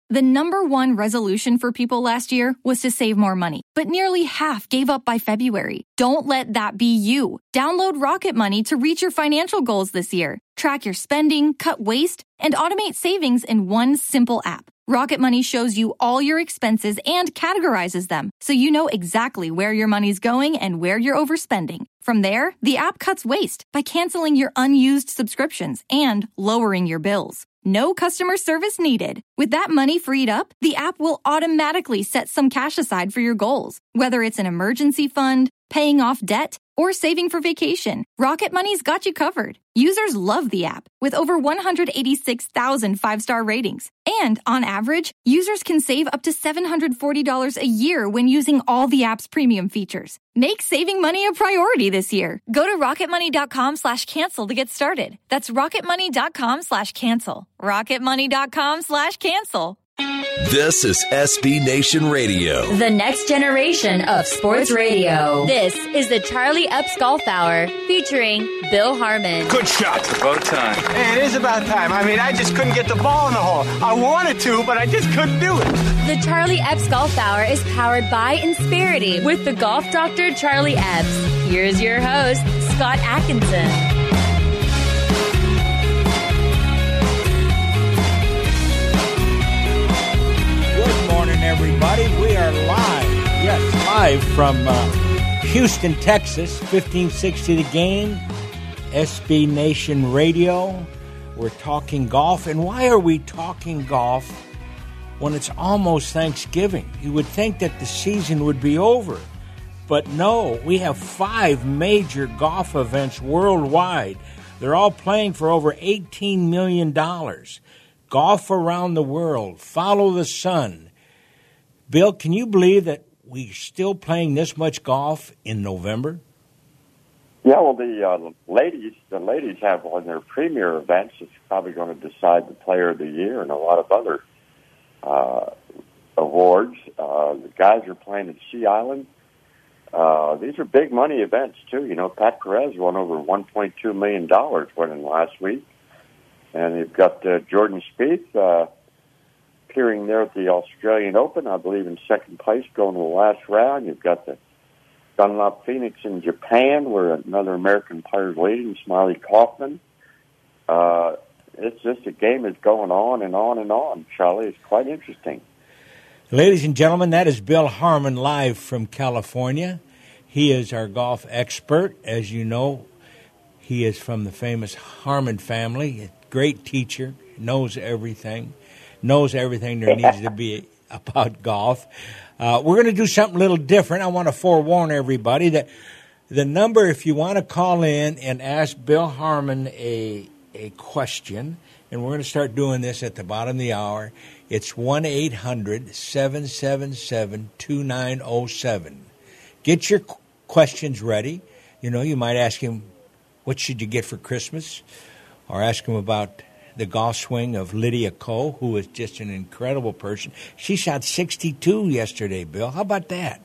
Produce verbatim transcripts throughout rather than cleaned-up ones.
The number one resolution for people last year was to save more money, but nearly half gave up by February. Don't let that be you. Download Rocket Money to reach your financial goals this year. Track your spending, cut waste, and automate savings in one simple app. Rocket Money shows you all your expenses and categorizes them, so you know exactly where your money's going and where you're overspending. From there, the app cuts waste by canceling your unused subscriptions and lowering your bills. No customer service needed. With that money freed up, the app will automatically set some cash aside for your goals, whether it's an emergency fund, paying off debt, or saving for vacation. Rocket Money's got you covered. Users love the app with over one hundred eighty-six thousand five-star ratings. And on average, users can save up to seven hundred forty dollars a year when using all the app's premium features. Make saving money a priority this year. Go to rocketmoney.com slash cancel to get started. That's rocketmoney.com slash cancel. rocketmoney.com slash cancel. This is S B Nation Radio. The next generation of sports radio. This is the Charlie Epps Golf Hour featuring Bill Harmon. Good shot. It's about time. Hey, it is about time. I mean, I just couldn't get the ball in the hole. I wanted to, but I just couldn't do it. The Charlie Epps Golf Hour is powered by Insperity with the golf doctor Charlie Epps. Here's your host, Scott Atkinson. Everybody, we are live, yes, live from uh, Houston, Texas, fifteen sixty The Game, S B Nation Radio. We're talking golf, and why are we talking golf when it's almost Thanksgiving? You would think that the season would be over, but no, we have five major golf events worldwide. They're all playing for over eighteen million dollars. Golf around the world, follow the sun. Bill, can you believe that we're still playing this much golf in November? Yeah, well, the uh, ladies, the ladies have one of their premier events. It's probably going to decide the Player of the Year and a lot of other uh, awards. Uh, the guys are playing at Sea Island. Uh, these are big money events too. You know, Pat Perez won over one point two million dollars winning last week, and you've got uh, Jordan Spieth. Uh, appearing there at the Australian Open, I believe in second place, going to the last round. You've got the Dunlop Phoenix in Japan, where another American player is leading, Smiley Kaufman. Uh, it's just the game is going on and on and on, Charlie. It's quite interesting. Ladies and gentlemen, that is Bill Harmon live from California. He is our golf expert. As you know, he is from the famous Harmon family, a great teacher, knows everything. knows everything there needs to be about golf. Uh, we're going to do something a little different. I want to forewarn everybody that the number, if you want to call in and ask Bill Harmon a a question, and we're going to start doing this at the bottom of the hour, it's one eight hundred seven seven seven two nine zero seven. Get your questions ready. You know, you might ask him, what should you get for Christmas? Or ask him about the golf swing of Lydia Ko, who is just an incredible person. She shot sixty-two yesterday, Bill. How about that?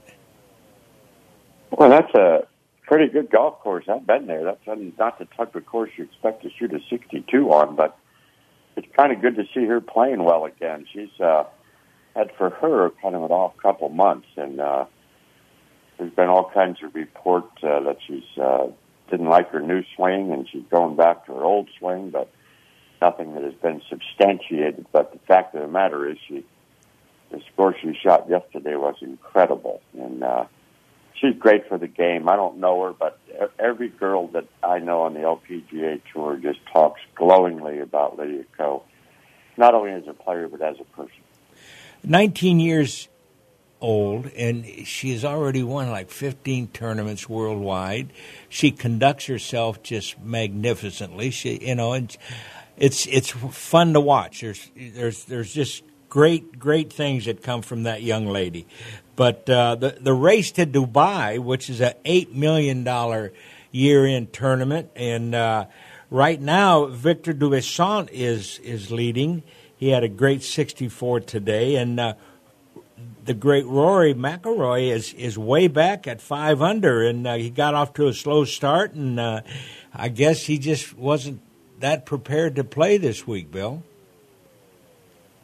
Well, that's a pretty good golf course. I've been there. That's not the type of course you expect to shoot a sixty-two on, but it's kind of good to see her playing well again. She's uh, had, for her, kind of an off couple months, and uh, there's been all kinds of reports uh, that she's uh, didn't like her new swing, and she's going back to her old swing, but nothing that has been substantiated. But the fact of the matter is, she the score she shot yesterday was incredible, and uh, she's great for the game. I don't know her, but every girl that I know on the L P G A Tour just talks glowingly about Lydia Ko, not only as a player but as a person. nineteen years old, and she has already won like fifteen tournaments worldwide. She conducts herself just magnificently. She, you know, and it's it's fun to watch. There's there's there's just great great things that come from that young lady. But uh, the the race to Dubai, which is an eight million dollar year-end tournament, and uh, right now Victor Dubuisson is is leading. He had a great sixty-four today, and uh, the great Rory McIlroy is is way back at five under, and uh, he got off to a slow start, and uh, I guess he just wasn't that prepared to play this week, Bill.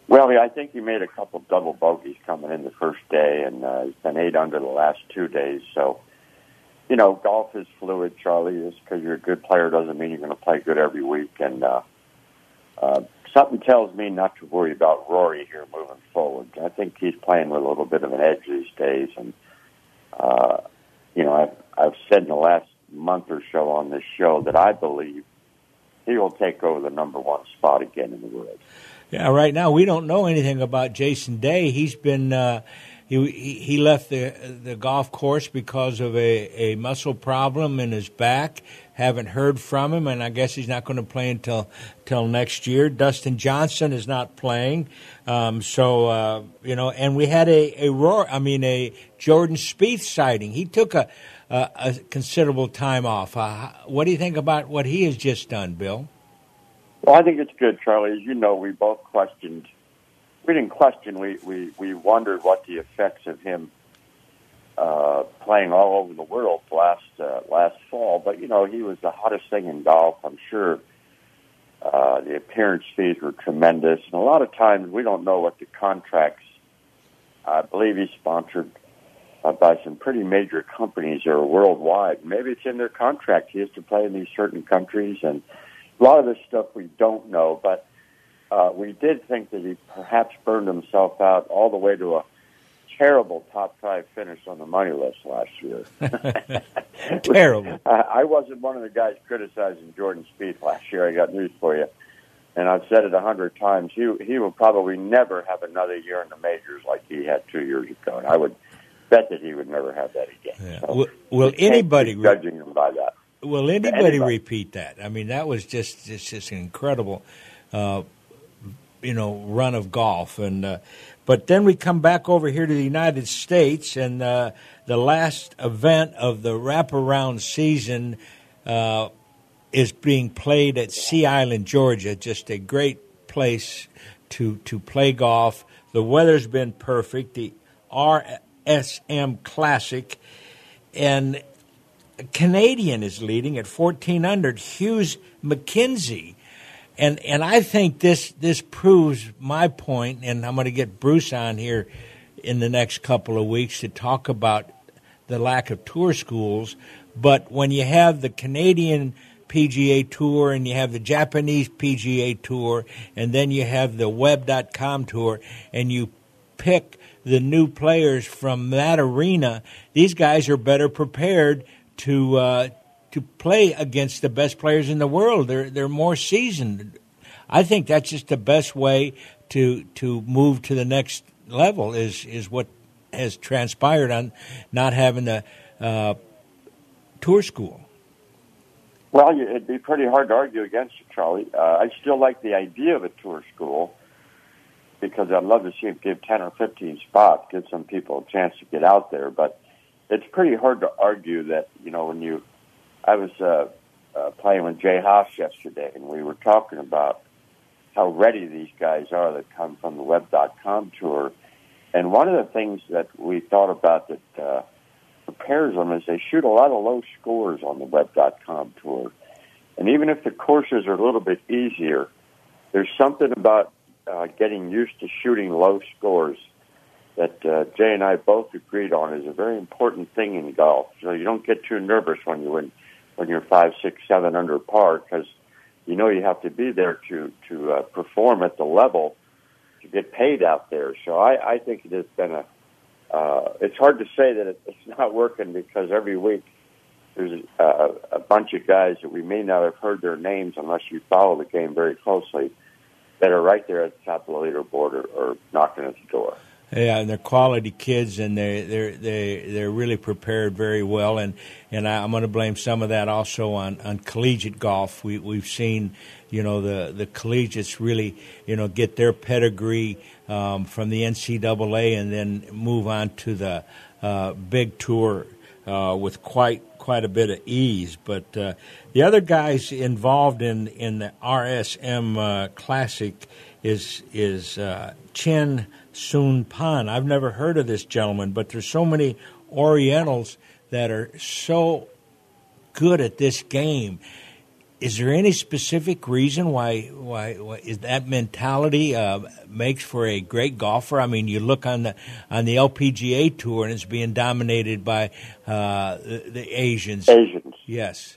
Well, yeah, I think he made a couple double bogeys coming in the first day, and uh, he's been eight under the last two days. So, you know, golf is fluid, Charlie. Just because you're a good player doesn't mean you're going to play good every week. And uh, uh, something tells me not to worry about Rory here moving forward. I think he's playing with a little bit of an edge these days. And, uh, you know, I've, I've said in the last month or so on this show that I believe he will take over the number one spot again in the world. Yeah, right now we don't know anything about Jason Day. He's been uh, he he left the the golf course because of a, a muscle problem in his back. Haven't heard from him, and I guess he's not going to play until till next year. Dustin Johnson is not playing, um, so uh, you know. And we had a a roar. I mean, a Jordan Spieth sighting. He took a a, a considerable time off. Uh, what do you think about what he has just done, Bill? Well, I think it's good, Charlie. As you know, we both questioned. We didn't question. We we, we wondered what the effects of him uh, playing all over the world last uh, last fall. But you know, he was the hottest thing in golf. I'm sure uh, the appearance fees were tremendous, and a lot of times we don't know what the contracts. I believe he's sponsored uh, by some pretty major companies that are worldwide. Maybe it's in their contract. He has to play in these certain countries and. A lot of this stuff we don't know, but uh, we did think that he perhaps burned himself out all the way to a terrible top five finish on the money list last year. Terrible. I wasn't one of the guys criticizing Jordan Spieth last year. I got news for you. And I've said it a hundred times. He, he will probably never have another year in the majors like he had two years ago. And I would bet that he would never have that again. Yeah. So will will anybody... judging him by that. Will anybody, anybody repeat that? I mean, that was just just, just an incredible, uh, you know, run of golf. And uh, but then we come back over here to the United States, and uh, the last event of the wraparound season uh, is being played at Sea Island, Georgia. Just a great place to to play golf. The weather's been perfect. The R S M Classic, and Canadian is leading at fourteen under, Hughes McKenzie. And and I think this this proves my point, and I'm going to get Bruce on here in the next couple of weeks to talk about the lack of tour schools. But when you have the Canadian P G A Tour and you have the Japanese P G A Tour and then you have the web dot com Tour and you pick the new players from that arena, these guys are better prepared to uh, to play against the best players in the world. They're they're more seasoned. I think that's just the best way to to move to the next level is is what has transpired on not having a uh, tour school. Well, it'd be pretty hard to argue against it, Charlie. Uh, I still like the idea of a tour school because I'd love to see it give ten or fifteen spots, give some people a chance to get out there, but it's pretty hard to argue that, you know, when you, I was uh, uh, playing with Jay Haas yesterday, and we were talking about how ready these guys are that come from the web dot com Tour. And one of the things that we thought about that uh, prepares them is they shoot a lot of low scores on the web dot com Tour. And even if the courses are a little bit easier, there's something about uh, getting used to shooting low scores that uh, Jay and I both agreed on is a very important thing in golf. So you don't get too nervous when you win, when you're five, six, seven under par, because you know you have to be there to to uh, perform at the level to get paid out there. So I, I think it has been a. Uh, it's hard to say that it, it's not working because every week there's a, a bunch of guys that we may not have heard their names unless you follow the game very closely that are right there at the top of the leaderboard or, or knocking at the door. Yeah, and they're quality kids, and they they they they're really prepared very well. And and I, I'm going to blame some of that also on, on collegiate golf. We we've seen, you know, the the collegiates really, you know, get their pedigree um, from the N C double A and then move on to the uh, big tour uh, with quite quite a bit of ease. But uh, the other guys involved in in the R S M uh, Classic is is uh, Chen Soon Pan. I've never heard of this gentleman, but there's so many Orientals that are so good at this game. is there any specific reason why why, why is that mentality uh, makes for a great golfer? I mean, you look on the on the L P G A tour, and it's being dominated by uh, the, the Asians. Asians. Yes.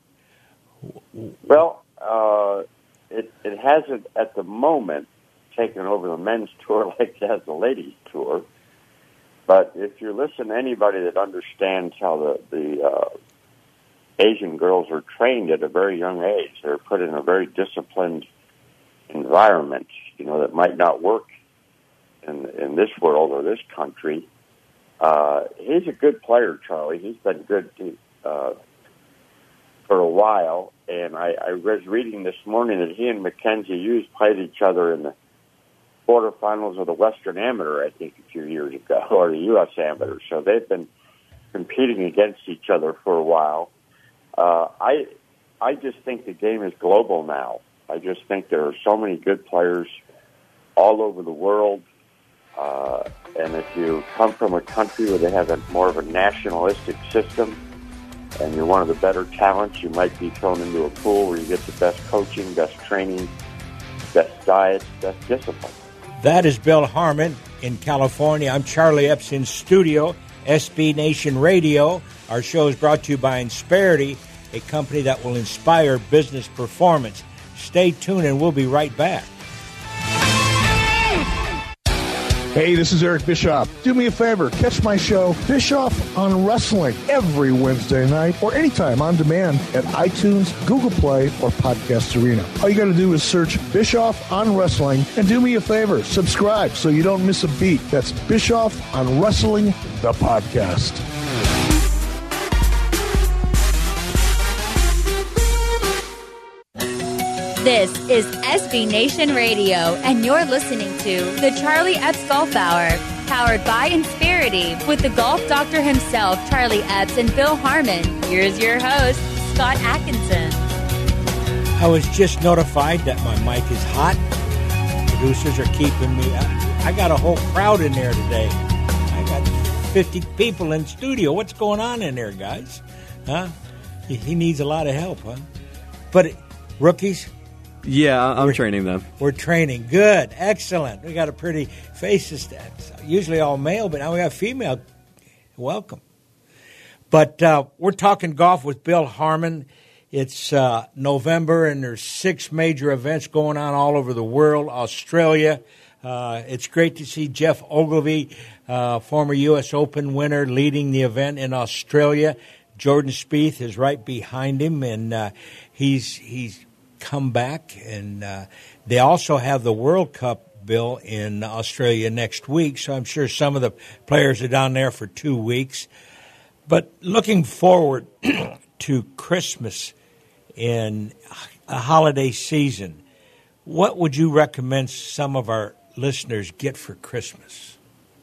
Well, uh, it it hasn't at the moment taken over the men's tour like it has the ladies tour. But if you listen to anybody that understands how the the uh, Asian girls are trained at a very young age, they're put in a very disciplined environment, you know, that might not work in in this world or this country. Uh, he's a good player, Charlie. He's been good to, uh, for a while, and I, I was reading this morning that he and Mackenzie Hughes played each other in the quarterfinals of the Western Amateur, I think, a few years ago, or the U S Amateur. So they've been competing against each other for a while. Uh, I I just think the game is global now. I just think there are so many good players all over the world. Uh, and if you come from a country where they have a more of a nationalistic system and you're one of the better talents, you might be thrown into a pool where you get the best coaching, best training, best diet, best discipline. That is Bill Harmon in California. I'm Charlie Epps in studio, S B Nation Radio. Our show is brought to you by Insperity, a company that will inspire business performance. Stay tuned and we'll be right back. Hey, this is Eric Bischoff. Do me a favor, catch my show, Bischoff on Wrestling, every Wednesday night or anytime on demand at iTunes, Google Play, or Podcast Arena. All you got to do is search Bischoff on Wrestling and do me a favor, subscribe so you don't miss a beat. That's Bischoff on Wrestling, the podcast. This is S B Nation Radio, and you're listening to the Charlie Epps Golf Hour, powered by Insperity, with the golf doctor himself, Charlie Epps, and Bill Harmon. Here's your host, Scott Atkinson. I was just notified that my mic is hot. Producers are keeping me. I, I got a whole crowd in there today. I got fifty people in studio. What's going on in there, guys? Huh? He, he needs a lot of help, huh? But rookies. Yeah, I'm we're, training them. We're training. Good. Excellent. We got a pretty faces. Usually all male, but now we got female. Welcome. But uh, we're talking golf with Bill Harmon. It's uh, November, and there's six major events going on all over the world. Australia. Uh, it's great to see Jeff Ogilvy, uh, former U S Open winner, leading the event in Australia. Jordan Spieth is right behind him, and uh, he's he's come back. And uh, they also have the World Cup, Bill, in Australia next week, so I'm sure some of the players are down there for two weeks. But looking forward to Christmas in a holiday season, what would you recommend some of our listeners get for Christmas?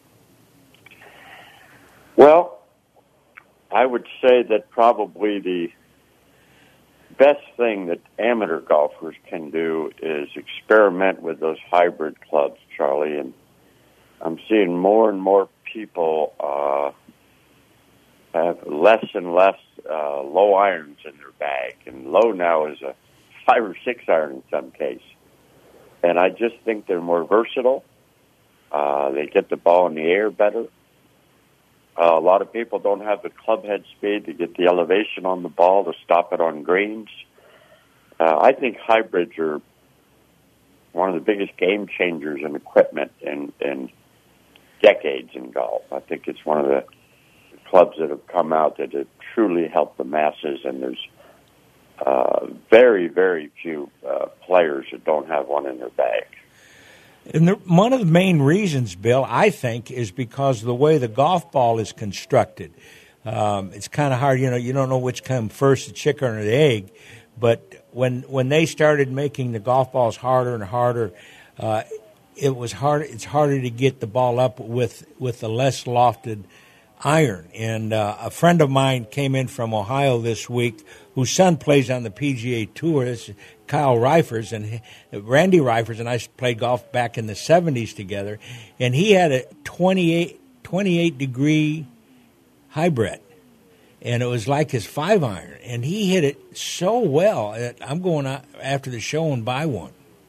Well, I would say that probably the best thing that amateur golfers can do is experiment with those hybrid clubs, Charlie. And I'm seeing more and more people uh, have less and less uh, low irons in their bag. And low now is a five or six iron in some case. And I just think they're more versatile. Uh, they get the ball in the air better. Uh, a lot of people don't have the club head speed to get the elevation on the ball to stop it on greens. Uh, I think hybrids are one of the biggest game changers in equipment in, in decades in golf. I think it's one of the clubs that have come out that have truly helped the masses, and there's uh, very, very few uh, players that don't have one in their bag. And the, one of the main reasons, Bill, I think, is because of the way the golf ball is constructed. Um, it's kind of hard, you know, you don't know which came first, the chicken or the egg. But when when they started making the golf balls harder and harder, uh, it was hard. It's harder to get the ball up with with the less lofted iron. And uh, a friend of mine came in from Ohio this week, whose son plays on the P G A Tour. This is Kyle Reifers, and he, Randy Reifers and I played golf back in the seventies together, and he had a twenty-eight, twenty-eight degree hybrid. and it was like his five iron, and he hit it so well that I'm going out after the show and buy one.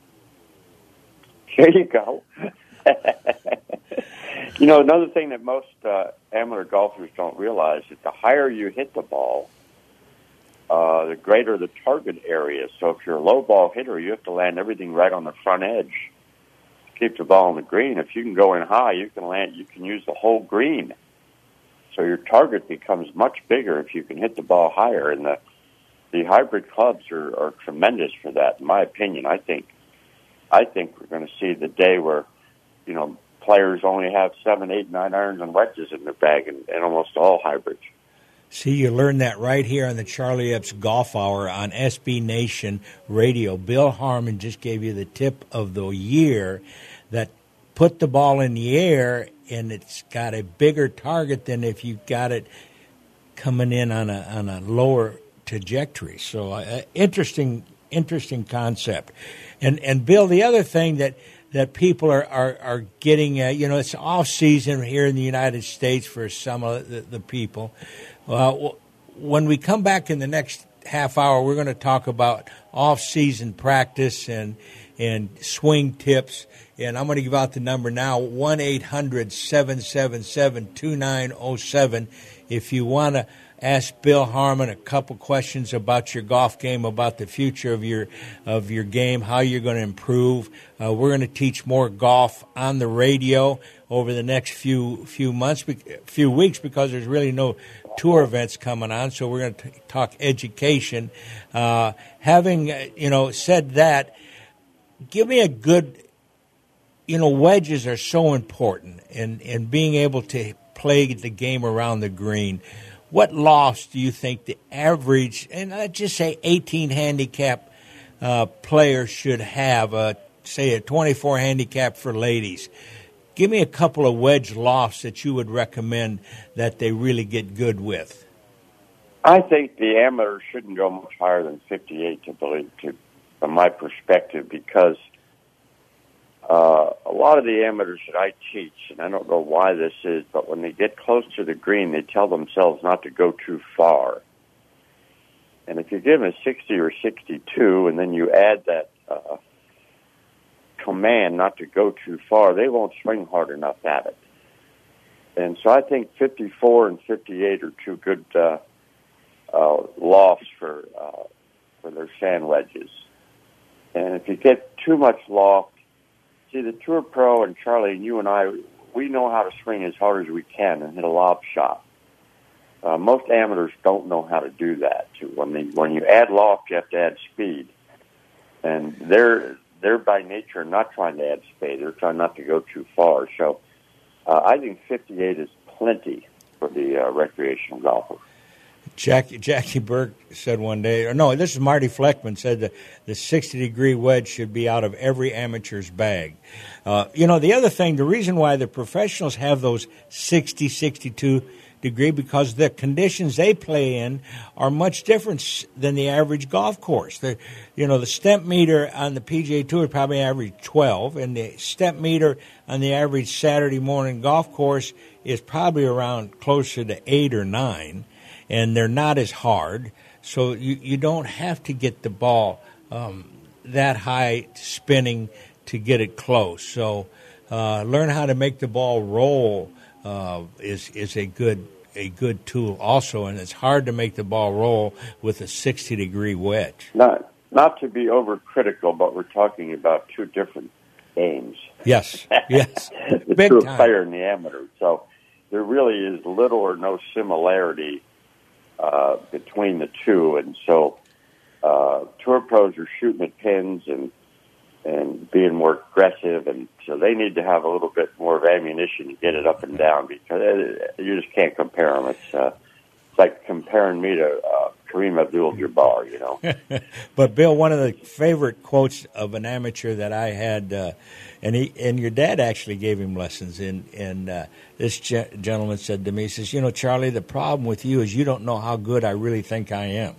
There you go. You know, another thing that most uh, amateur golfers don't realize is the higher you hit the ball, uh, the greater the target area. So if you're a low ball hitter, you have to land everything right on the front edge to keep the ball on the green. If you can go in high, you can land. You can use the whole green. So your target becomes much bigger if you can hit the ball higher. And the the hybrid clubs are, are tremendous for that, in my opinion. I think I think we're going to see the day where, you know, players only have seven, eight, nine irons and wedges in their bag, and, and almost all hybrids. See, you learned that right here on the Charlie Epps Golf Hour on S B Nation Radio. Bill Harmon just gave you the tip of the year that put the ball in the air, and it's got a bigger target than if you got it coming in on a on a lower trajectory. So, uh, interesting, interesting concept. And and Bill, the other thing that that people are, are, are getting, uh, you know, it's off season here in the United States for some of the, the people. Uh, when we come back in the next half hour, we're going to talk about off season practice and and swing tips. And I'm going to give out the number now, one eight hundred seven seven seven two nine zero seven. If you want to ask Bill Harmon a couple questions about your golf game, about the future of your of your game, how you're going to improve. Uh, we're going to teach more golf on the radio over the next few few months, few weeks, because there's really no tour events coming on. So we're going to t- talk education. Uh, having uh, you know said that, give me a good. You know, wedges are so important, and and being able to play the game around the green. What loss do you think the average, and let's just say eighteen handicap uh, player should have, uh, say a twenty-four handicap for ladies? Give me a couple of wedge lofts that you would recommend that they really get good with. I think the amateurs shouldn't go much higher than fifty-eight, to believe, to, from my perspective, because Uh, a lot of the amateurs that I teach, and I don't know why this is, but when they get close to the green, they tell themselves not to go too far. And if you give them a sixty or sixty-two, and then you add that uh, command not to go too far, they won't swing hard enough at it. And so I think fifty-four and fifty-eight are two good uh, uh, lofts for uh, for their sand wedges. And if you get too much loft, see, the Tour Pro and Charlie and you and I, we know how to swing as hard as we can and hit a lob shot. Uh, most amateurs don't know how to do that. When they, when you add loft, you have to add speed, and they're they're by nature not trying to add speed. They're trying not to go too far. So, uh, I think fifty-eight is plenty for the uh, recreational golfer. Jackie, Jackie Burke said one day, or no, this is Marty Fleckman, said that the sixty-degree wedge should be out of every amateur's bag. Uh, you know, the other thing, the reason why the professionals have those sixty, sixty-two degree, because the conditions they play in are much different than the average golf course. The, you know, the step meter on the P G A Tour probably average twelve, and the step meter on the average Saturday morning golf course is probably around closer to eight or nine. And they're not as hard, so you, you don't have to get the ball um, that high spinning to get it close. So uh, learn how to make the ball roll uh, is is a good a good tool also, and it's hard to make the ball roll with a sixty degree wedge. Not not to be overcritical, but we're talking about two different games. Yes, yes, the big tour time. player and the amateur. So there really is little or no similarity Uh, between the two, and so uh, tour pros are shooting at pins and and being more aggressive, and so they need to have a little bit more of ammunition to get it up and down, because it, you just can't compare them. It's, uh, it's like comparing me to uh, Kareem Abdul-Jabbar, you know. But Bill, one of the favorite quotes of an amateur that I had, uh, and he and your dad actually gave him lessons, and and uh, this ge- gentleman said to me, he says, "You know, Charlie, the problem with you is you don't know how good I really think I am."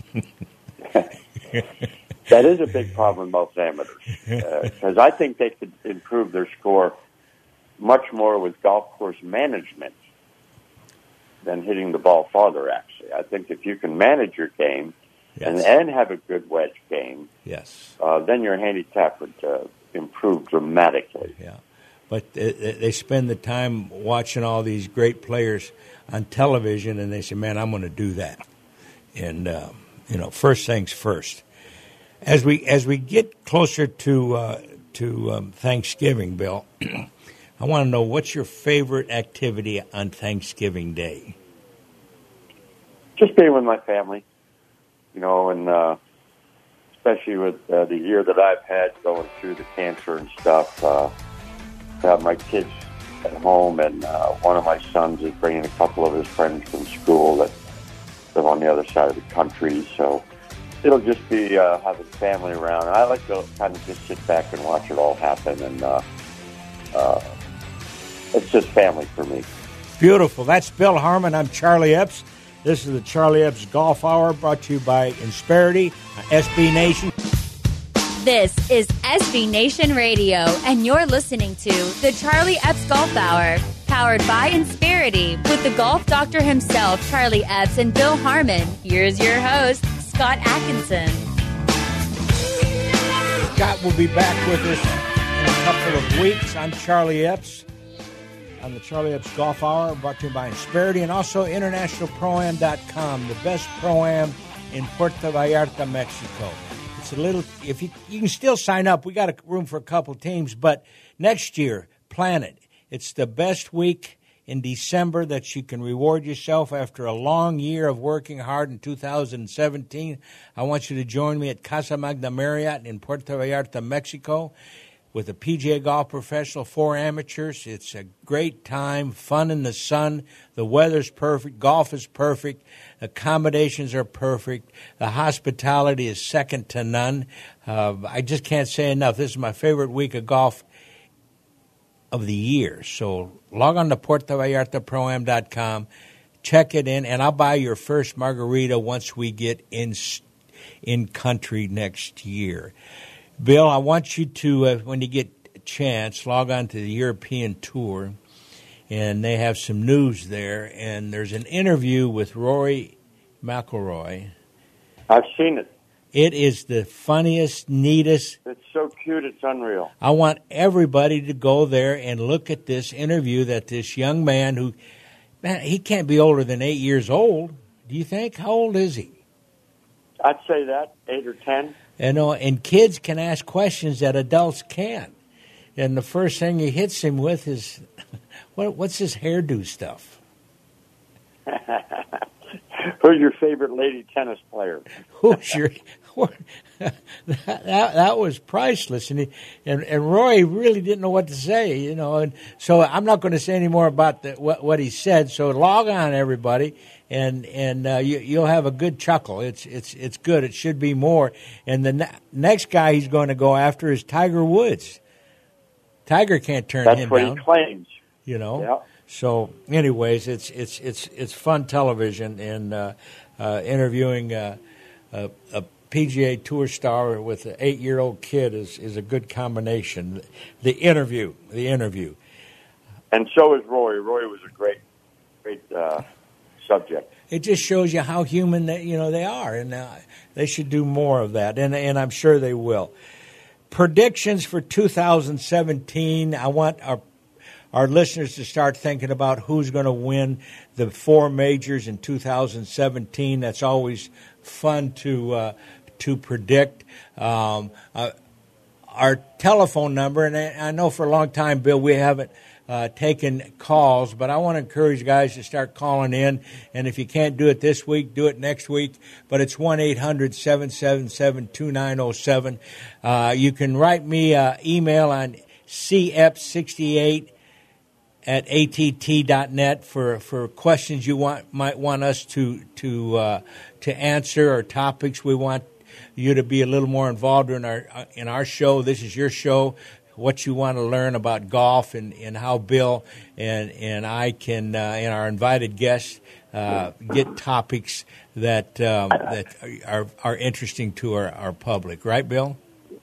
That is a big problem with most amateurs, because uh, I think they could improve their score much more with golf course management. than hitting the ball farther, actually. I think if you can manage your game yes. and, and have a good wedge game, yes, uh, then your handicap would uh, improve dramatically. Yeah, but they, they spend the time watching all these great players on television, and they say, man, I'm going to do that. And, uh, you know, first things first. As we as we get closer to uh, to um, Thanksgiving, Bill, I want to know, what's your favorite activity on Thanksgiving Day? Just being with my family, you know, and uh, especially with uh, the year that I've had going through the cancer and stuff. Uh, have my kids at home, and uh, one of my sons is bringing a couple of his friends from school that live on the other side of the country, so it'll just be uh, having family around. I like to kind of just sit back and watch it all happen, and uh, uh, it's just family for me. Beautiful. That's Bill Harmon. I'm Charlie Epps. This is the Charlie Epps Golf Hour, brought to you by Insperity, S B Nation. This is S B Nation Radio, and you're listening to the Charlie Epps Golf Hour, powered by Insperity, with the golf doctor himself, Charlie Epps, and Bill Harmon. Here's your host, Scott Atkinson. Scott will be back with us in a couple of weeks. I'm Charlie Epps on the Charlie Epps Golf Hour, brought to you by Insperity, and also international pro am dot com, the best pro-am in Puerto Vallarta, Mexico. It's a little, if you you can still sign up. We got a room for a couple teams, but next year, plan it. It's the best week in December that you can reward yourself after a long year of working hard in two thousand seventeen. I want you to join me at Casa Magna Marriott in Puerto Vallarta, Mexico, with a P G A golf professional, four amateurs. It's a great time, fun in the sun. The weather's perfect. Golf is perfect. Accommodations are perfect. The hospitality is second to none. Uh, I just can't say enough. This is my favorite week of golf of the year. So log on to Puerto Vallarta Pro Am dot com, check it in, and I'll buy your first margarita once we get in in country next year. Bill, I want you to, uh, when you get a chance, log on to the European Tour, and they have some news there, and there's an interview with Rory McIlroy. I've seen it. It is the funniest, neatest. It's so cute, it's unreal. I want everybody to go there and look at this interview that this young man who, man, he can't be older than eight years old. Do you think? How old is he? I'd say that, eight or ten. You know, and kids can ask questions that adults can't. And the first thing he hits him with is, what, what's this hairdo stuff? Who's your favorite lady tennis player? Who's your... that, that that was priceless, and he, and and Roy really didn't know what to say, you know. And so I'm not going to say any more about the, what what he said. So log on, everybody, and and uh, you, you'll have a good chuckle. It's it's it's good. It should be more. And the ne- next guy he's going to go after is Tiger Woods. Tiger can't turn That's him what down. He claims. You know. Yeah. So, anyways, it's it's it's it's fun television, and uh, uh, interviewing uh, a, a P G A Tour star with an eight-year-old kid is, is a good combination. The interview, the interview, and so is Roy. Roy was a great, great uh, subject. It just shows you how human they, you know they are, and uh, they should do more of that, and and I'm sure they will. Predictions for two thousand seventeen. I want our our listeners to start thinking about who's going to win the four majors in two thousand seventeen. That's always fun to uh, to predict. Um, uh, our telephone number, and I, I know for a long time, Bill, we haven't uh, taken calls, but I want to encourage guys to start calling in. And if you can't do it this week, do it next week. But it's one eight hundred seven seven seven two nine zero seven. Uh, you can write me an email on c ep sixty-eight at a t t dot net for, for questions you want might want us to to uh, to answer, or topics we want you to be a little more involved in our in our show. This is your show. What you want to learn about golf, and, and how Bill and and I can uh, and our invited guests uh, get topics that um, that are are interesting to our, our public. Right, Bill?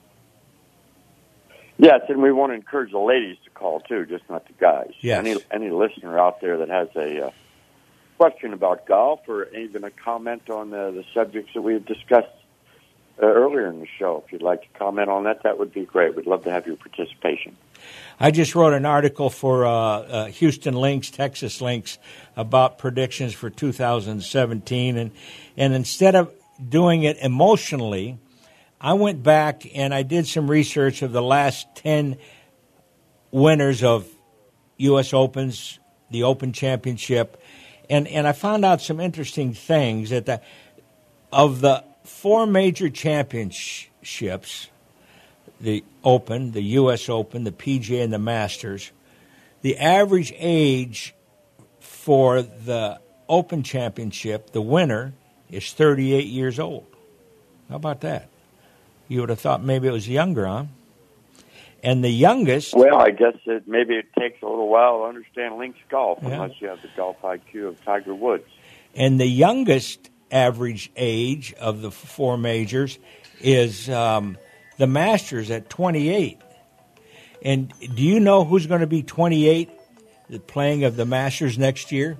Yes, and we want to encourage the ladies to call too, just not the guys. Yes. Any any listener out there that has a uh, question about golf or even a comment on uh, the subjects that we have discussed uh, earlier in the show. If you'd like to comment on that, that would be great. We'd love to have your participation. I just wrote an article for uh, uh, Houston Lynx, Texas Lynx, about predictions for two thousand seventeen. And, and instead of doing it emotionally, I went back and I did some research of the last ten winners of U S Opens, the Open Championship, and, and I found out some interesting things. That the, of the four major championships, the Open, the U S Open, the P G A, and the Masters, the average age for the Open Championship, the winner, is thirty-eight years old. How about that? You would have thought maybe it was younger, huh? And the youngest... Well, I guess it, maybe it takes a little while to understand links golf, yeah. unless you have the golf I Q of Tiger Woods. And the youngest average age of the four majors is um, the Masters at twenty-eight. And do you know who's going to be twenty-eight playing of the Masters next year?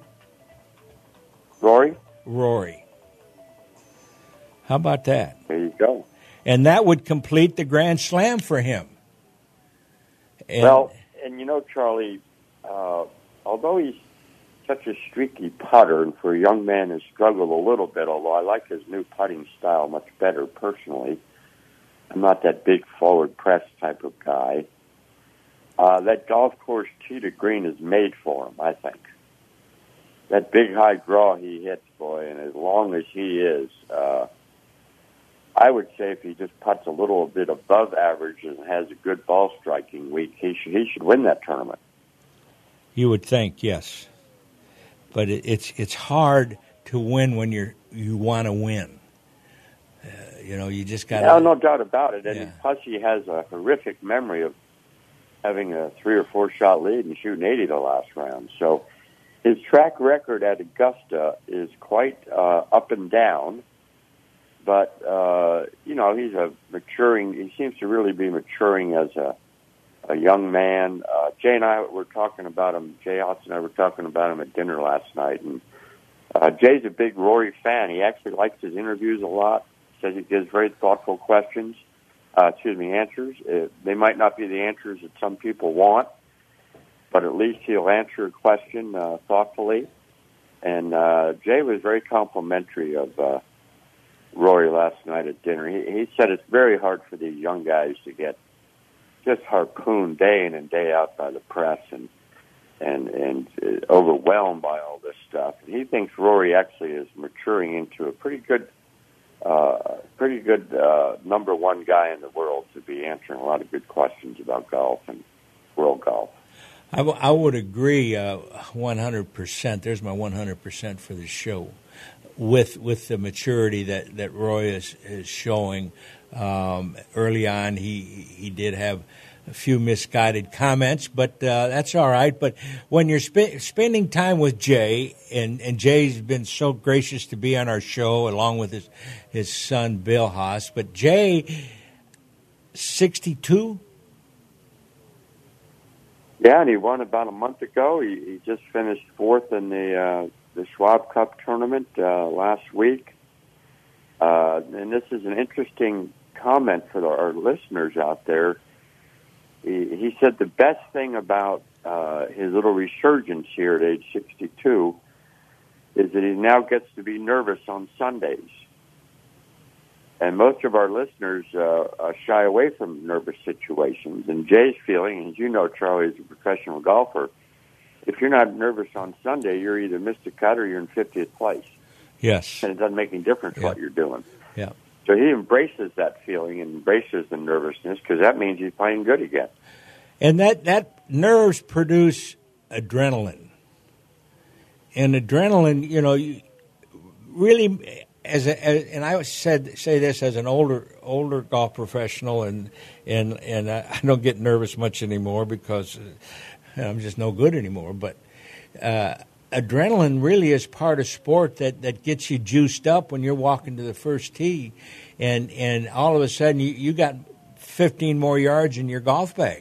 Rory? Rory. How about that? There you go. And that would complete the Grand Slam for him. And well, and you know, Charlie, uh, although he's such a streaky putter, and for a young man has struggled a little bit, although I like his new putting style much better personally. I'm not that big forward press type of guy. Uh, that golf course tee to green is made for him, I think. That big high draw he hits, boy, and as long as he is, uh, I would say if he just putts a little bit above average and has a good ball striking week, he should he should win that tournament. You would think, yes, but it, it's it's hard to win when you're you want to win. Uh, you know, you just got to. No, no doubt about it. And yeah. plus, he has a horrific memory of having a three or four shot lead and shooting eighty the last round. So his track record at Augusta is quite uh, up and down. But, uh, you know, he's a maturing, he seems to really be maturing as a, a young man. Uh, Jay and I were talking about him, Jay Otts and I were talking about him at dinner last night. And uh, Jay's a big Rory fan. He actually likes his interviews a lot. Says he gives very thoughtful questions, uh, excuse me, answers. Uh, they might not be the answers that some people want, but at least he'll answer a question uh, thoughtfully. And uh, Jay was very complimentary of uh Rory last night at dinner. He, he said it's very hard for these young guys to get just harpooned day in and day out by the press and and and uh, overwhelmed by all this stuff. And he thinks Rory actually is maturing into a pretty good, uh, pretty good uh, number one guy in the world to be answering a lot of good questions about golf and world golf. I, w- I would agree uh, one hundred percent. There's my one hundred percent for the show. With with the maturity that, that Roy is, is showing, um, early on he he did have a few misguided comments, but uh, that's all right. But when you're sp- spending time with Jay, and, and Jay's been so gracious to be on our show along with his his son Bill Haas. But Jay, sixty-two. Yeah, and he won about a month ago. He, he just finished fourth in the. Uh the Schwab Cup tournament uh, last week. Uh, and this is an interesting comment for the, our listeners out there. He, he said the best thing about uh, his little resurgence here at age sixty-two is that he now gets to be nervous on Sundays. And most of our listeners uh, uh, shy away from nervous situations. And Jay's feeling, as you know, Charlie, is a professional golfer, if you're not nervous on Sunday, you're either missed a cut or you're in fiftieth place. Yes. And it doesn't make any difference yeah. what you're doing. Yeah. So he embraces that feeling and embraces the nervousness because that means he's playing good again. And that, that nerves produce adrenaline. And adrenaline, you know, you really, as, a, as and I said say this as an older older golf professional, and and and I don't get nervous much anymore because I'm just no good anymore. But uh, adrenaline really is part of sport that, that gets you juiced up when you're walking to the first tee, and and all of a sudden you, you got fifteen more yards in your golf bag.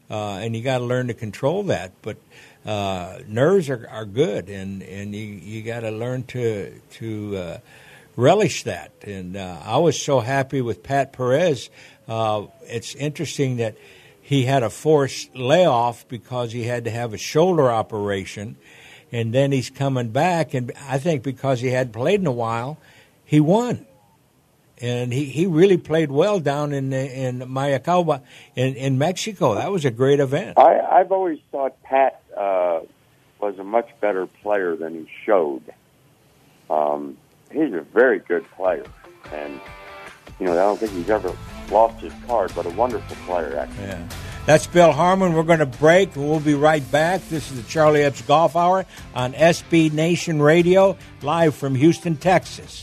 uh, and you got to learn to control that. But uh, nerves are, are good, and, and you you got to learn to to uh, relish that. And uh, I was so happy with Pat Perez. Uh, it's interesting that he had a forced layoff because he had to have a shoulder operation, and then he's coming back, and I think because he hadn't played in a while, he won. And he, he really played well down in in Mayacauba in, in Mexico. That was a great event. I, I've always thought Pat uh, was a much better player than he showed. Um, he's a very good player, and you know I don't think he's ever lost his card, but a wonderful player actually. Yeah. That's Bill Harmon. We're going to break, and we'll be right back. This is the Charlie Epps Golf Hour on S B Nation Radio, live from Houston, Texas.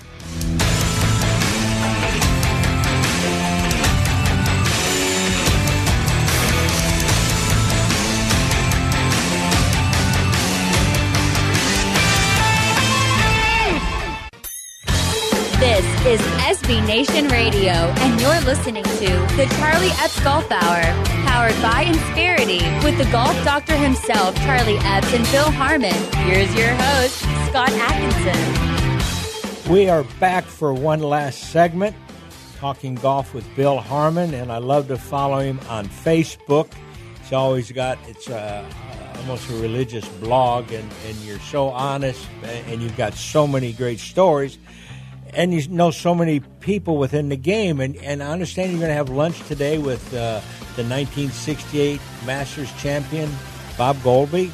This is S B Nation Radio, and you're listening to the Charlie Epps Golf Hour, powered by Insperity, with the golf doctor himself, Charlie Epps, and Bill Harmon. Here's your host, Scott Atkinson. We are back for one last segment, talking golf with Bill Harmon, and I love to follow him on Facebook. He's always got, it's a, almost a religious blog, and, and you're so honest, and you've got so many great stories. And you know so many people within the game. And, and I understand you're going to have lunch today with uh, the nineteen sixty-eight Masters champion, Bob Goalby.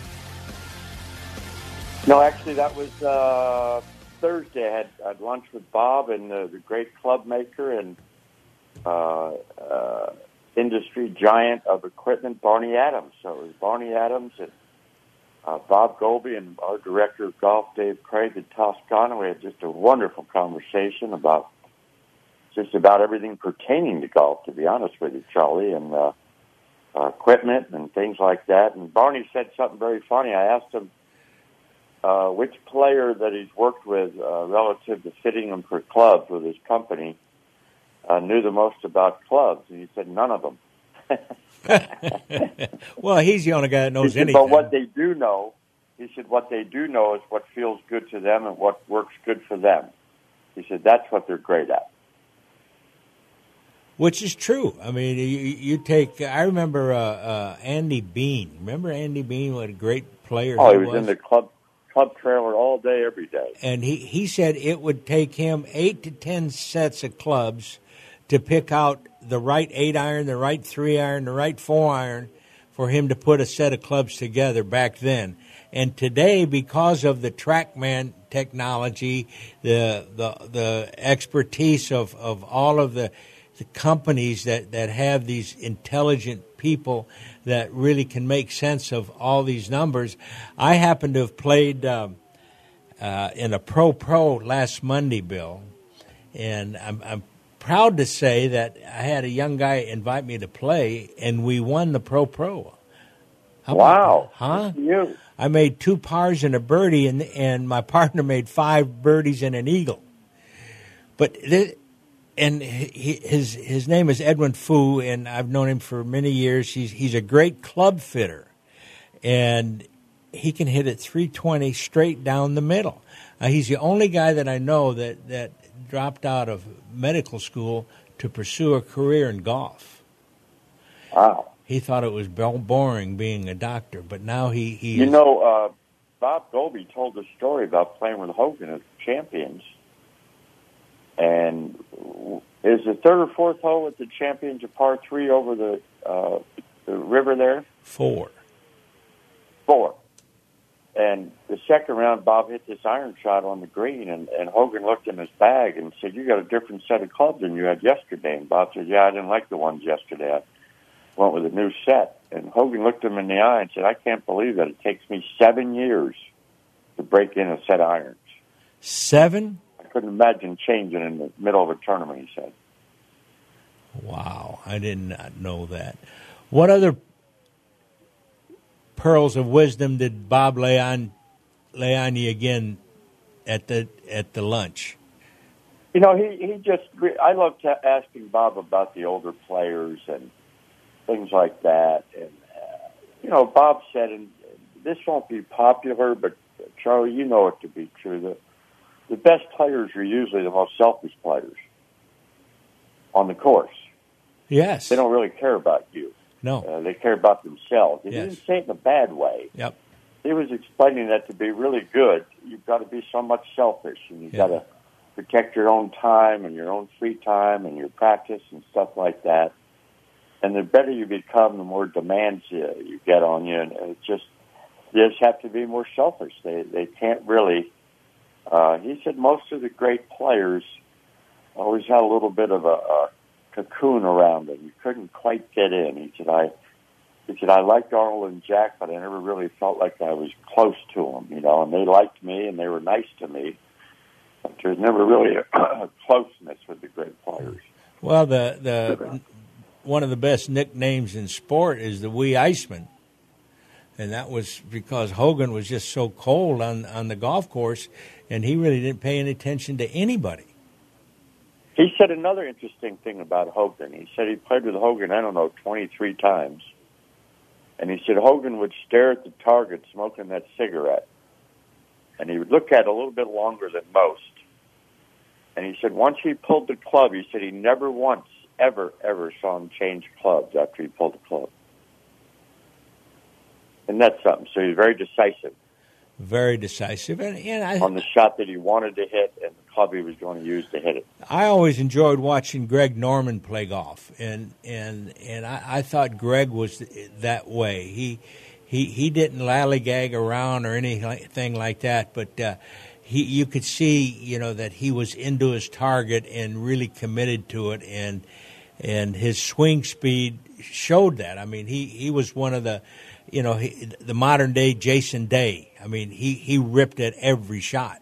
No, actually, that was uh, Thursday. I had, I had lunch with Bob and uh, the great club maker and uh, uh, industry giant of equipment, Barney Adams. So it was Barney Adams and Uh, Bob Goalby and our director of golf, Dave Craig, at Toscana. We had just a wonderful conversation about just about everything pertaining to golf, to be honest with you, Charlie, and uh, uh, equipment and things like that. And Barney said something very funny. I asked him uh, which player that he's worked with uh, relative to fitting them for clubs with his company uh, knew the most about clubs, and he said none of them. Well, he's the only guy that knows said, anything. But what they do know, he said, what they do know is what feels good to them and what works good for them. He said, that's what they're great at. Which is true. I mean, you, you take, I remember uh, uh, Andy Bean. Remember Andy Bean, what a great player oh, he was. Oh, he was in the club club trailer all day, every day. And he, he said it would take him eight to ten sets of clubs to pick out the right eight iron, the right three iron, the right four iron for him to put a set of clubs together back then. And today, because of the TrackMan technology, the the the expertise of, of all of the, the companies that, that have these intelligent people that really can make sense of all these numbers. I happen to have played um, uh, in a pro-pro last Monday, Bill, and I'm, I'm proud to say that I had a young guy invite me to play, and we won the pro-pro. How wow. Huh? You. I made two pars and a birdie, and and my partner made five birdies and an eagle. But th- and he, his his name is Edwin Fu, and I've known him for many years. He's he's a great club fitter, and he can hit it three twenty straight down the middle. Uh, he's the only guy that I know that that dropped out of medical school to pursue a career in golf. Wow. He thought it was boring being a doctor, but now he, he You is... know, uh, Bob Goalby told a story about playing with Hogan at Champions. And is the third or fourth hole at the Champions a par three over the, uh, the river there? Four. Four. And the second round, Bob hit this iron shot on the green, and, and Hogan looked in his bag and said, you got a different set of clubs than you had yesterday. And Bob said, yeah, I didn't like the ones yesterday. I went with a new set. And Hogan looked him in the eye and said, I can't believe that it takes me seven years to break in a set of irons. Seven? I couldn't imagine changing in the middle of a tournament, he said. Wow, I did not know that. What other pearls of wisdom did Bob lay on lay on you again at the at the lunch? You know, he, he just, I love t- asking Bob about the older players and things like that. And, uh, you know, Bob said, and this won't be popular, but, Charlie, you know it to be true, that the best players are usually the most selfish players on the course. Yes. They don't really care about you. No. Uh, they care about themselves. He yes. didn't say it in a bad way. Yep. He was explaining that to be really good, you've got to be somewhat selfish, and you've yeah. got to protect your own time and your own free time and your practice and stuff like that. And the better you become, the more demands you, you get on you. And it's just, you just have to be more selfish. They they can't really, uh, he said most of the great players always had a little bit of a, a cocoon around them. You couldn't quite get in. He said, I he said, I liked Arnold and Jack, but I never really felt like I was close to them, you know, and they liked me and they were nice to me. But there's never really a, a closeness with the great players. Well, the the one of the best nicknames in sport is the Wee Iceman, and that was because Hogan was just so cold on on the golf course, and he really didn't pay any attention to anybody. He said another interesting thing about Hogan. He said he played with Hogan, I don't know, twenty-three times, and he said Hogan would stare at the target smoking that cigarette, and he would look at it a little bit longer than most. And he said once he pulled the club, he said he never once, ever, ever saw him change clubs after he pulled the club. And that's something. So he's very decisive. Very decisive. And, and I, on the shot that he wanted to hit and the club he was going to use to hit it. I always enjoyed watching Greg Norman play golf. And and, and I, I thought Greg was that way. He he, he didn't lallygag around or anything like that, but uh, he you could see, you know, that he was into his target and really committed to it, and and his swing speed showed that. I mean, he, he was one of the, you know, he, the modern day Jason Day. I mean, he, he ripped at every shot.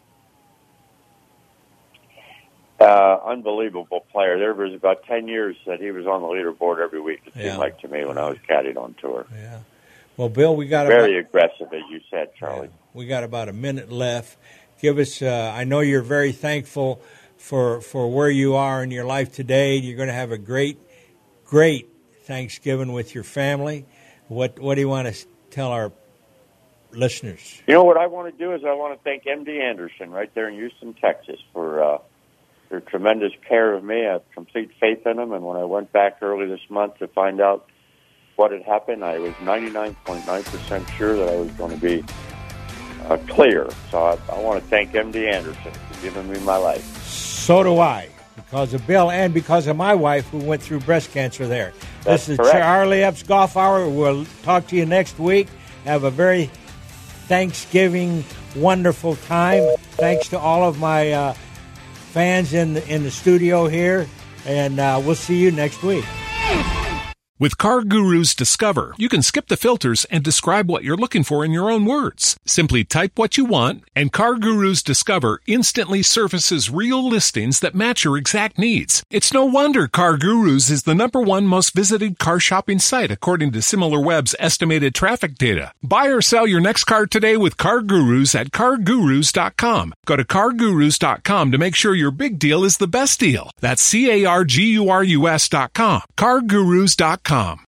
Uh, unbelievable player. There was about ten years that he was on the leaderboard every week, it yeah. seemed like to me, when I was caddied on tour. Yeah. Well, Bill, we got very about, aggressive, as you said, Charlie. Yeah, we got about a minute left. Give us. Uh, I know you're very thankful for for where you are in your life today. You're going to have a great, great Thanksgiving with your family. What What do you want to tell our listeners? You know what I want to do is I want to thank M D Anderson right there in Houston, Texas, for uh, their tremendous care of me. I have complete faith in them, and when I went back early this month to find out what had happened, I was ninety-nine point nine percent sure that I was going to be uh, clear. So I, I want to thank M D Anderson for giving me my life. So do I, because of Bill and because of my wife who went through breast cancer there. That's this is correct. Charlie Epps Golf Hour. We'll talk to you next week. Have a very Thanksgiving, wonderful time. Thanks to all of my uh, fans in the, in the studio here, and uh, we'll see you next week. With CarGurus Discover, you can skip the filters and describe what you're looking for in your own words. Simply type what you want, and CarGurus Discover instantly surfaces real listings that match your exact needs. It's no wonder CarGurus is the number one most visited car shopping site according to SimilarWeb's estimated traffic data. Buy or sell your next car today with CarGurus at car gurus dot com. Go to car gurus dot com to make sure your big deal is the best deal. That's C A R G U R U S dot com. car gurus dot com.